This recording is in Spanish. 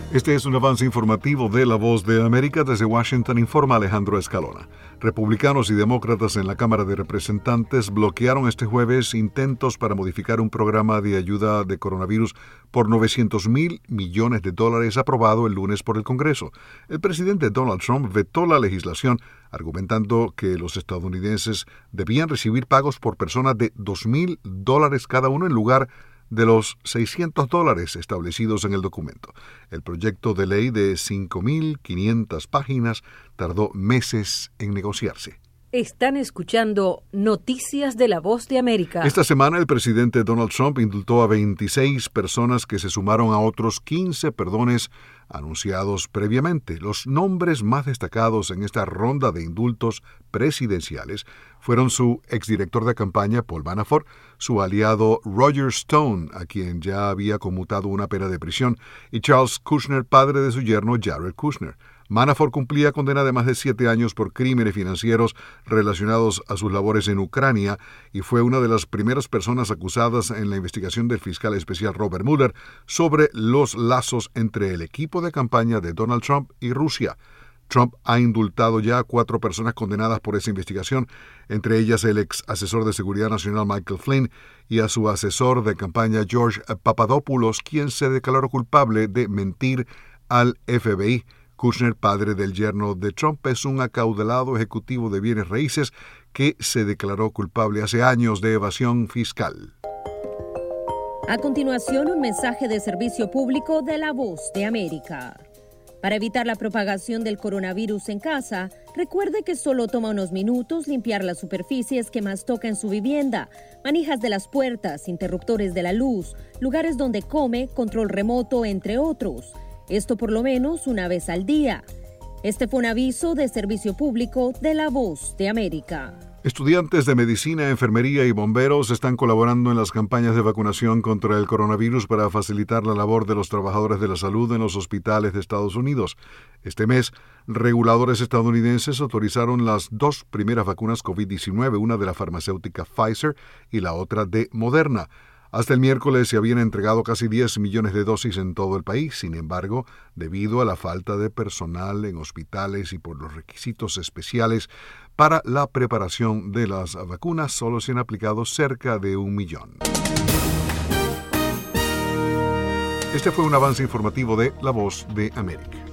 Este es un avance informativo de La Voz de América. Desde Washington informa Alejandro Escalona. Republicanos y demócratas en la Cámara de Representantes bloquearon este jueves intentos para modificar un programa de ayuda de coronavirus por $900 millones aprobado el lunes por el Congreso. El presidente Donald Trump vetó la legislación, argumentando que los estadounidenses debían recibir pagos por persona de $2,000 cada uno en lugar de los $600 establecidos en el documento. El proyecto de ley de 5.500 páginas tardó meses en negociarse. Están escuchando Noticias de La Voz de América. Esta semana el presidente Donald Trump indultó a 26 personas que se sumaron a otros 15 perdones anunciados previamente. Los nombres más destacados en esta ronda de indultos presidenciales fueron su exdirector de campaña, Paul Manafort, su aliado Roger Stone, a quien ya había conmutado una pena de prisión, y Charles Kushner, padre de su yerno Jared Kushner. Manafort cumplía condena de más de 7 años por crímenes financieros relacionados a sus labores en Ucrania y fue una de las primeras personas acusadas en la investigación del fiscal especial Robert Mueller sobre los lazos entre el equipo de campaña de Donald Trump y Rusia. Trump ha indultado ya a 4 personas condenadas por esa investigación, entre ellas el ex asesor de seguridad nacional Michael Flynn y a su asesor de campaña George Papadopoulos, quien se declaró culpable de mentir al FBI. Kushner, padre del yerno de Trump, es un acaudalado ejecutivo de bienes raíces que se declaró culpable hace años de evasión fiscal. A continuación, un mensaje de servicio público de La Voz de América. Para evitar la propagación del coronavirus en casa, recuerde que solo toma unos minutos limpiar las superficies que más toca en su vivienda, manijas de las puertas, interruptores de la luz, lugares donde come, control remoto, entre otros. Esto por lo menos una vez al día. Este fue un aviso de servicio público de La Voz de América. Estudiantes de medicina, enfermería y bomberos están colaborando en las campañas de vacunación contra el coronavirus para facilitar la labor de los trabajadores de la salud en los hospitales de Estados Unidos. Este mes, reguladores estadounidenses autorizaron las 2 primeras vacunas COVID-19, una de la farmacéutica Pfizer y la otra de Moderna. Hasta el miércoles se habían entregado casi 10 millones de dosis en todo el país. Sin embargo, debido a la falta de personal en hospitales y por los requisitos especiales para la preparación de las vacunas, solo se han aplicado cerca de 1 millón. Este fue un avance informativo de La Voz de América.